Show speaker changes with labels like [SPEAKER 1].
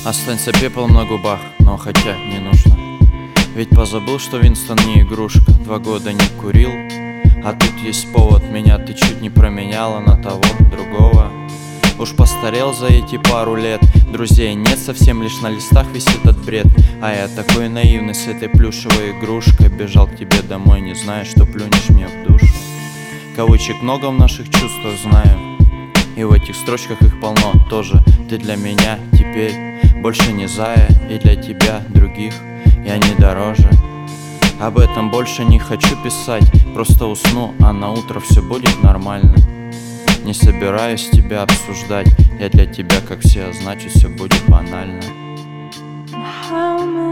[SPEAKER 1] Останься пеплом на губах, но хотя не нужно. Ведь позабыл, что Винстон не игрушка. 2 года не курил, а тут есть повод. Меня ты чуть не променяла на того, другого. Уж постарел за эти пару лет. Друзей нет совсем, лишь на листах висит этот бред. А я такой наивный с этой плюшевой игрушкой. Бежал к тебе домой, не зная, что плюнешь мне в душу. Кавычек много в наших чувствах, знаю, и в этих строчках их полно тоже. Ты для меня теперь больше не зая, и для тебя других я не дороже. Об этом больше не хочу писать, просто усну, а на утро все будет нормально. Не собираюсь тебя обсуждать, я для тебя, как все, а значит все будет банально.